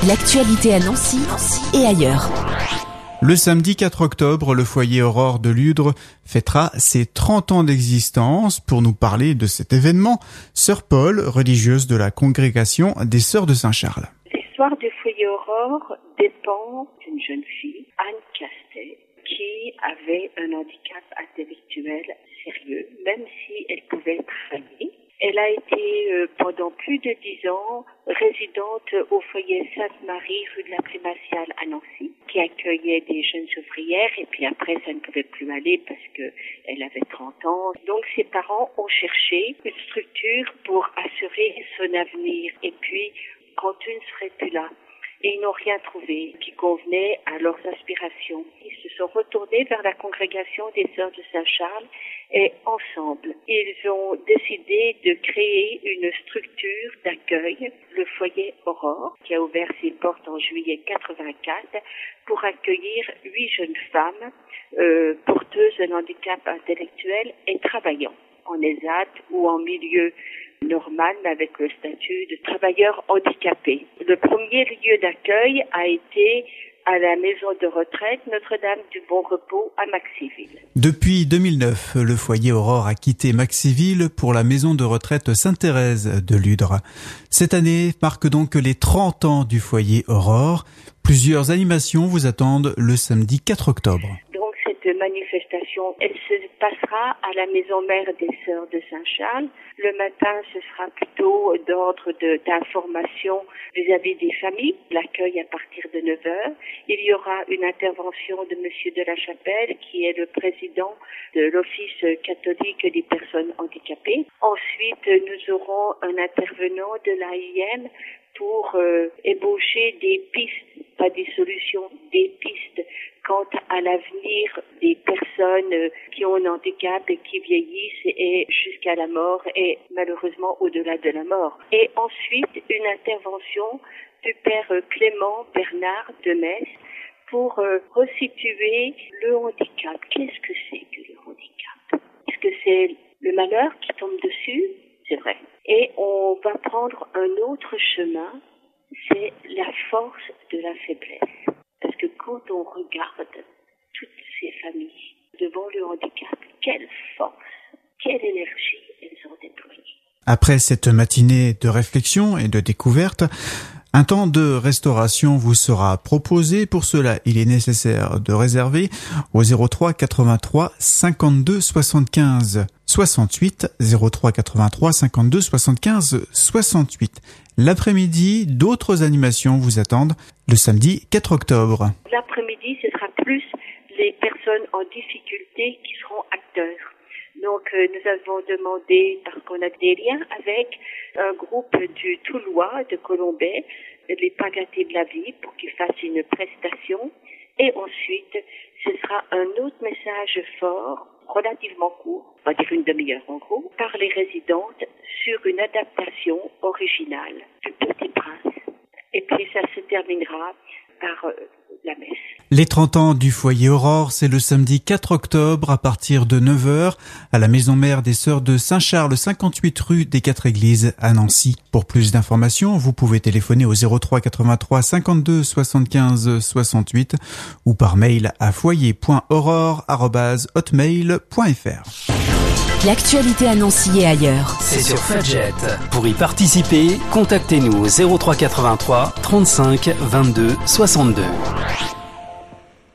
L'actualité à Nancy et ailleurs. Le samedi 4 octobre, le foyer Aurore de Ludre fêtera ses 30 ans d'existence. Pour nous parler de cet événement, Sœur Paul, religieuse de la congrégation des Sœurs de Saint-Charles. L'histoire du foyer Aurore dépend d'une jeune fille, Anne Castet, qui avait un handicap intellectuel sérieux, même si elle pouvait travailler. Elle a été pendant plus de 10 ans résidente au foyer Sainte-Marie, rue de la Primatiale à Nancy, qui accueillait des jeunes ouvrières, et puis après ça ne pouvait plus aller parce qu'elle avait 30 ans. Donc ses parents ont cherché une structure pour assurer son avenir, et puis quand une ne serait plus là. Et ils n'ont rien trouvé qui convenait à leurs aspirations. Ils se sont retournés vers la congrégation des Sœurs de Saint-Charles et ensemble, ils ont décidé de créer une structure d'accueil, le foyer Aurore, qui a ouvert ses portes en juillet 84 pour accueillir 8 jeunes femmes porteuses d'un handicap intellectuel et travaillant en ESAT ou en milieu normal, mais avec le statut de travailleur handicapé. Le premier lieu d'accueil a été à la maison de retraite Notre-Dame du Bon Repos à Maxiville. Depuis 2009, le foyer Aurore a quitté Maxiville pour la maison de retraite Sainte-Thérèse de Ludre. Cette année marque donc les 30 ans du foyer Aurore. Plusieurs animations vous attendent le samedi 4 octobre. Donc cette manifestation, elle se passera à la maison mère des Sœurs de Saint-Charles. Le matin, ce sera plutôt d'ordre d'information vis-à-vis des familles, l'accueil à partir de 9h. Il y aura une intervention de Monsieur de la Chapelle, qui est le président de l'Office catholique des personnes handicapées. Ensuite, nous aurons un intervenant de l'AIM pour ébaucher des pistes, pas des solutions, des pistes quant à l'avenir des personnes qui ont un handicap et qui vieillissent et jusqu'à la mort et malheureusement au-delà de la mort. Et ensuite, une intervention du père Clément Bernard de Metz pour resituer le handicap. Qu'est-ce que c'est que le handicap? Est-ce que c'est le malheur qui tombe dessus? C'est vrai. Et on va prendre un autre chemin, c'est la force de la faiblesse. Parce que quand on regarde toutes ces familles devant le handicap, quelle force, quelle énergie elles ont déployée. Après cette matinée de réflexion et de découverte, un temps de restauration vous sera proposé. Pour cela, il est nécessaire de réserver au 03 83 52 75 68, 03 83 52 75 68. L'après-midi, d'autres animations vous attendent le samedi 4 octobre. L'après-midi, ce sera plus les personnes en difficulté qui seront acteurs. Donc, nous avons demandé, parce qu'on a des liens avec un groupe du Toulois, de Colombais, les Pas gâtés de la vie, pour qu'ils fassent une prestation. Et ensuite, ce sera un autre message fort, relativement court, on va dire une demi-heure en gros, par les résidentes sur une adaptation originale du Petit Prince. Et puis ça se terminera par la messe. Les 30 ans du foyer Aurore, c'est le samedi 4 octobre à partir de 9h à la maison mère des Sœurs de Saint-Charles, 58 rue des 4 Églises à Nancy. Pour plus d'informations, vous pouvez téléphoner au 03 83 52 75 68 ou par mail à foyer.aurore@hotmail.fr. L'actualité à Nancy et ailleurs. C'est sur Fudget. Pour y participer, contactez-nous au 03 83 35 22 62.